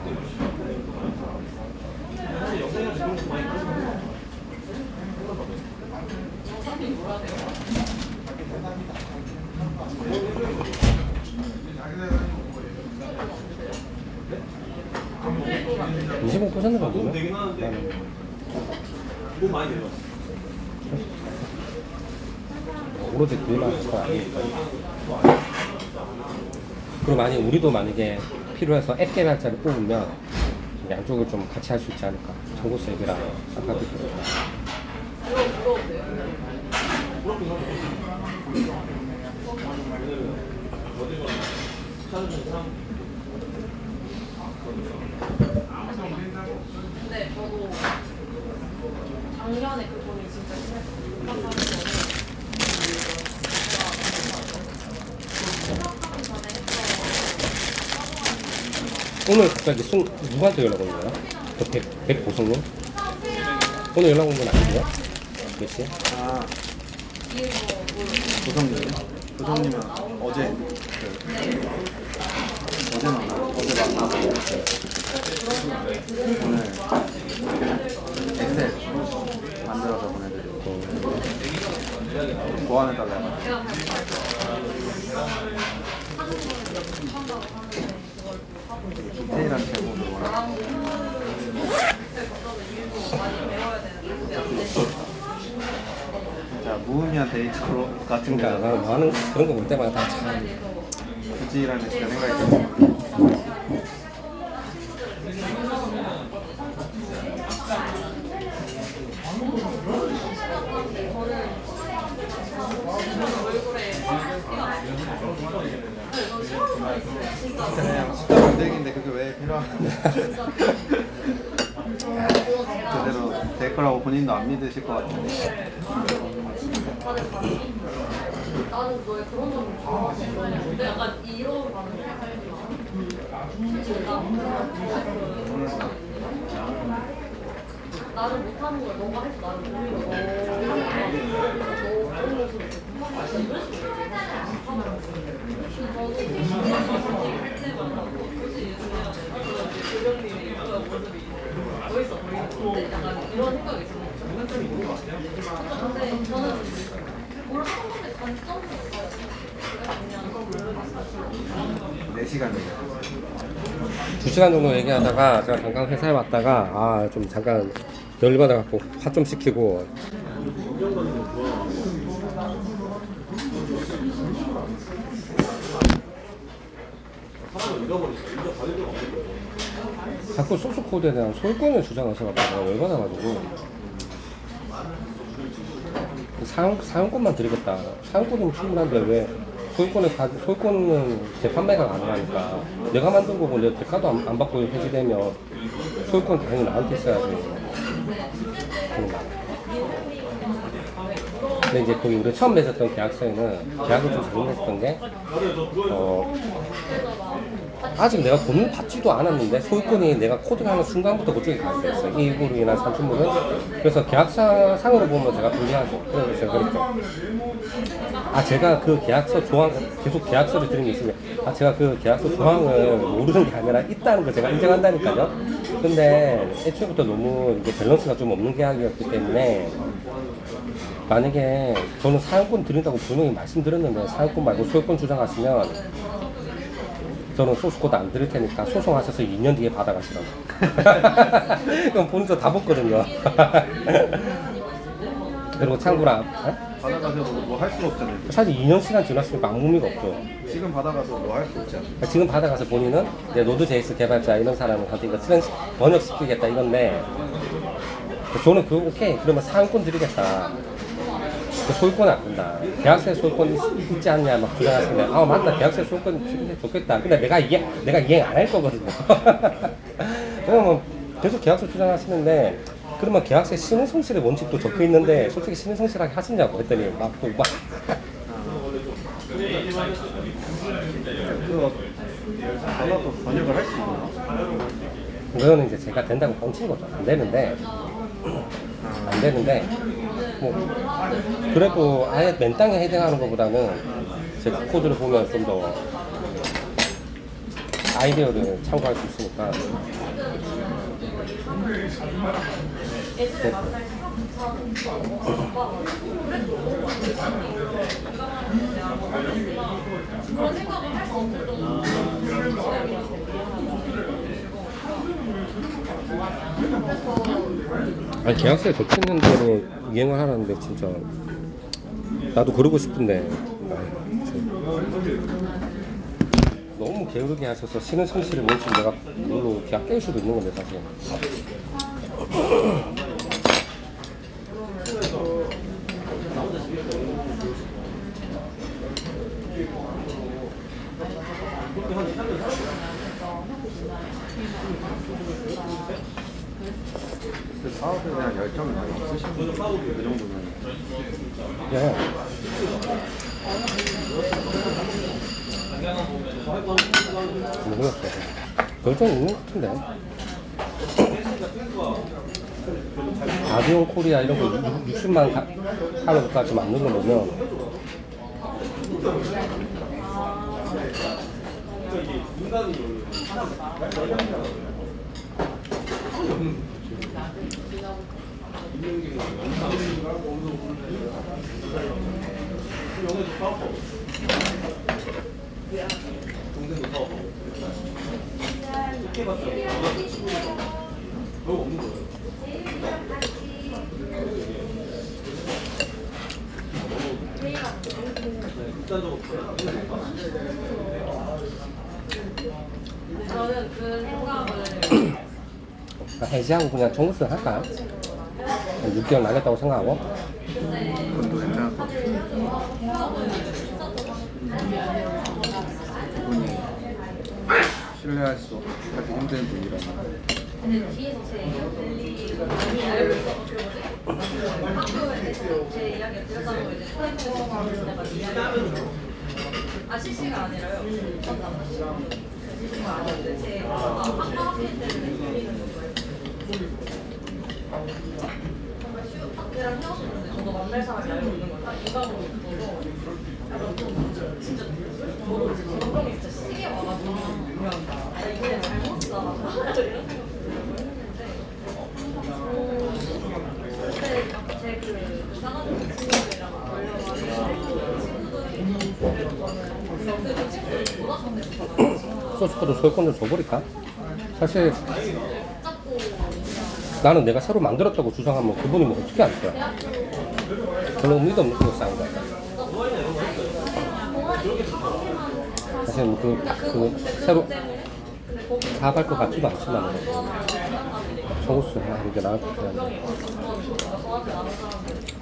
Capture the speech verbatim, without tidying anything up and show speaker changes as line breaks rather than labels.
이십오 퍼센트 정도면? 오로지 그일만 할 건 아니니까. 그리고 만약에 우리도 만약에 필요해서 앱 개발자를 뽑으면 양쪽을 좀 같이 할 수 있지 않을까. 정보스 앱이랑 아카피트.
근데 저도 작년에 그 고민 진짜 심했거든요. 생각하기 전에 제가 생각하기 전에 했던
오늘 갑자기 순, 누구한테 연락 온 거야? 그 백, 백보성님? 오늘 연락 온 건 아니에요? 몇 시에?
아, 조성님이요? 조성님은 어제 그 어제 만나 어제 만나서 오늘 엑셀 만들어서 보내드리고 보완해달라 해가지고 디테일한 제보를 원하고 진짜 무의미한 데이터 같은 거
그러니까 나는 뭐 하는 그런 거 볼 때마다 참
굳이 라는 진짜 생각이 들어요. 진짜 그냥 숫자 만들기인데 그게 왜 필요한 그대로 될 거라고 본인도 안 믿으실 것 같은데
나는 너의 그런 점을 좋아하지. 근데 약간 이런 반응이 살지 마. 솔직히 나 나는 못하는 걸 너가 해서 나는 오히려 너 너 그런 모습을 보고 사실 이런 식으로 못하더라고. 근데 저도 할 때마다 굳이 얘기해야 돼. 그런 교장님이 그런 모습이 멋있어 보이는 건데 약간 이런 생각이 드는 거죠. 근데 저는 뭘 하는 건데 단점을 잘 그냥
네 시간 얘기
두 시간 정도 얘기하다가 제가 잠깐 회사에 왔다가 아 좀 잠깐 열받아갖고 화 좀 시키고 자꾸 소스 코드에 대한 소유권을 주장하셔가지고 내가 열받아가지고 사용, 사용권만 드리겠다. 사용권이면 충분한데 왜 소유권을 가, 소유권은 재판매가 가능하니까 내가 만든 거고 내가 대가도 안, 안 받고 해지되면 소유권 당연히 나한테 있어야지. 그런 거. 근데 이제 거기 우리 처음 맺었던 계약서에는 계약을 좀 잘못했던 게 어, 아직 내가 돈을 받지도 않았는데 소유권이 내가 코드를 하는 순간부터 그쪽에 가게 됐어요. 일부로 인한 산출물은. 그래서 계약서 상으로 보면 제가 불리하죠. 그래서 제가 그랬죠. 아 제가 그 계약서 조항 계속 계약서를 드린 게 있으면 아 제가 그 계약서 조항을 모르는 게 아니라 있다는 걸 제가 인정한다니까요. 근데 애초부터 너무 이게 밸런스가 좀 없는 계약이었기 때문에 만약에 저는 사용권 드린다고 분명히 말씀드렸는데 사용권 말고 소유권 주장하시면 저는 소스코드 안 드릴 테니까 소송하셔서 이 년 뒤에 받아가시라고. 그럼 본인도 다 벗거든요. 그리고 참고로 아,
받아가셔도 뭐 할 수가 없잖아요.
사실 이 년 시간 지났으니까 아무 의미가 없죠.
지금 받아가서 뭐 할 수 없지 않나요?
지금 받아가서 본인은 이제 노드제이스 개발자 이런 사람한테 이거 트랜 번역시키겠다 이건데 저는 그 오케이 그러면 사용권 드리겠다. 그 소유권은 안 된다. 계약서에 소유권 있, 있지 않냐 막 주장하시는데 아 맞다 계약서에 소유권 주는 게 좋겠다. 근데 내가 이해 내가 이행 안 할 거거든요. 그러면 계속 계약서 주장하시는데 그러면 계약서에 신흥성실의 원칙도 적혀 있는데 솔직히 신흥성실하게 하시냐고 했더니 막 또 막
그거 받아도 번역을 할 수 있나요?
그거는 이제 제가 된다고 뻥친 거죠. 안 되는데 안 되는데 뭐 그래도 아예 맨 땅에 헤딩하는 것보다는 제 코드를 보면 좀 더 아이디어를 참고할 수 있으니까.
애들을 만날 시간조차 너무 바빠가지고 그래도 너무 열심히 육아하는 게 아니었나 그런 생각을 할 수 없을 정도로 지금이랑 대비하는 즐거우니까
아니 계약서에 적혀있는 대로 이행을 하라는데 진짜 나도 그러고 싶은데 아이, 참. 너무 게으르게 하셔서 쉬는 성실을 못 지금 내가 물로 계약 깰 수도 있는 건데 사실.
그 사업에 대한 열정이 많이 없으신 분이 그 정도면
야, 모르겠어. 결정 있는 것 같은데. 아비온 코리아 이런 거 육십만 하는 것까지 맞는 거 보면
저는 그 생각을
해지하고 그냥 종부스 할까? 한 육 개월 나겠다고 생각하고.
그것도 괜찮을 것 같아요. 그분이 신뢰할 수 하기 힘든 분이라면
근데 뒤에서 제 의견 들리고 알고 있어서 그 뭐지? 학교에서 제 이야기를 들었다고 이제 프라이팬에서 내가 이야기를 아 실시가 아니라요. 맞다 맞다 실시가 아닌데 제 아까 아까 학생 때문에 들리는 것도 알고 정말 쉬운 걔랑 헤어졌는데 저도 만날 사람이 알고 있는 걸 딱 인간으로 느껴서 약간 좀 진짜 저도 감정이 진짜 세게 와가지고 나 이제 잘못 살았나 이런 생각도 들고 했는데 그때 막 제 그 싸가지 없는 친구들이랑 걸려가지고 친구들이 그래도 저는 근데 그 친구들이 못 하셨대요.
소스코도 소유권을 줘버릴까? 사실
잡고
나는 내가 새로 만들었다고 주장하면 그분이 뭐 어떻게 할 거야? 별로 의미도 없는 거 싸운 거야. 사실 뭐 그, 그 새로 사업할 것 같지도 않지만 청구수 하는 게 나을 것 같긴 한데.